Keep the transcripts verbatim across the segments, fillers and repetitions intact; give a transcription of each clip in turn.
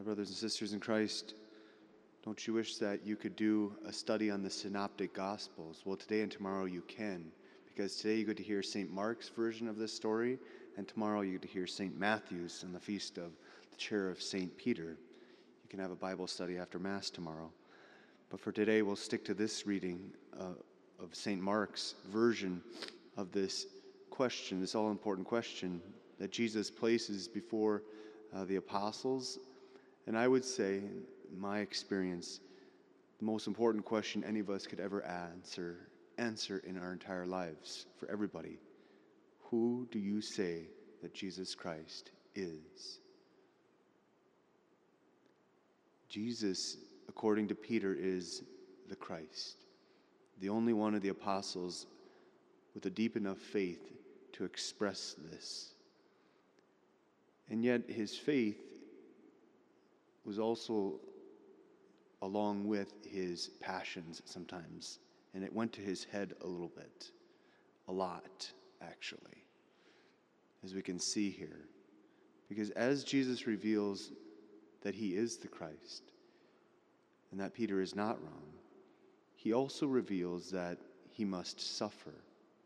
My brothers and sisters in Christ, don't you wish that you could do a study on the Synoptic Gospels? Well, today and tomorrow you can, because today you get to hear Saint Mark's version of this story, and tomorrow you get to hear Saint Matthew's on the feast of the chair of Saint Peter. You can have a Bible study after Mass tomorrow. But for today, we'll stick to this reading uh, of Saint Mark's version of this question, this all-important question that Jesus places before uh, the apostles. And I would say, in my experience, the most important question any of us could ever answer, answer in our entire lives, for everybody. Who do you say that Jesus Christ is? Jesus, according to Peter, is the Christ, the only one of the apostles with a deep enough faith to express this. And yet his faith was also along with his passions sometimes, and it went to his head a little bit, a lot actually, as we can see here. Because as Jesus reveals that he is the Christ and that Peter is not wrong, he also reveals that he must suffer.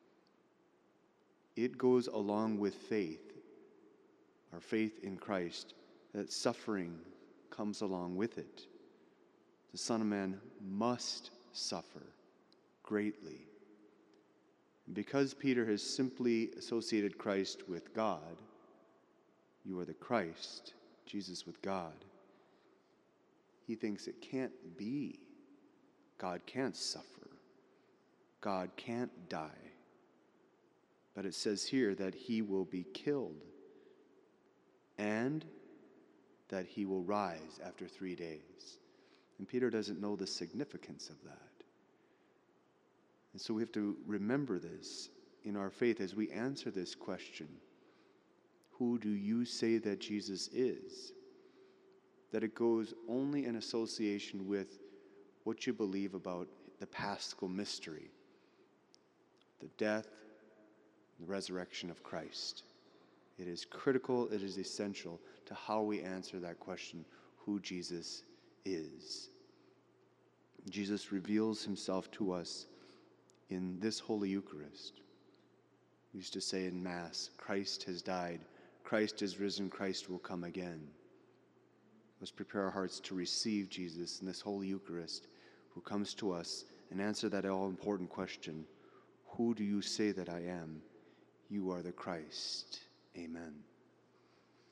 It goes along with faith, our faith in Christ, that suffering comes along with it. The Son of Man must suffer greatly. And because Peter has simply associated Christ with God, you are the Christ, Jesus with God, he thinks it can't be. God can't suffer. God can't die. But it says here that he will be killed and that he will rise after three days. And Peter doesn't know the significance of that. And so we have to remember this in our faith as we answer this question. Who do you say that Jesus is? That it goes only in association with what you believe about the Paschal mystery, the death, the resurrection of Christ. It is critical, it is essential to how we answer that question, who Jesus is. Jesus reveals himself to us in this Holy Eucharist. We used to say in Mass, Christ has died, Christ is risen, Christ will come again. Let's prepare our hearts to receive Jesus in this Holy Eucharist, who comes to us and answer that all-important question, who do you say that I am? You are the Christ. Amen.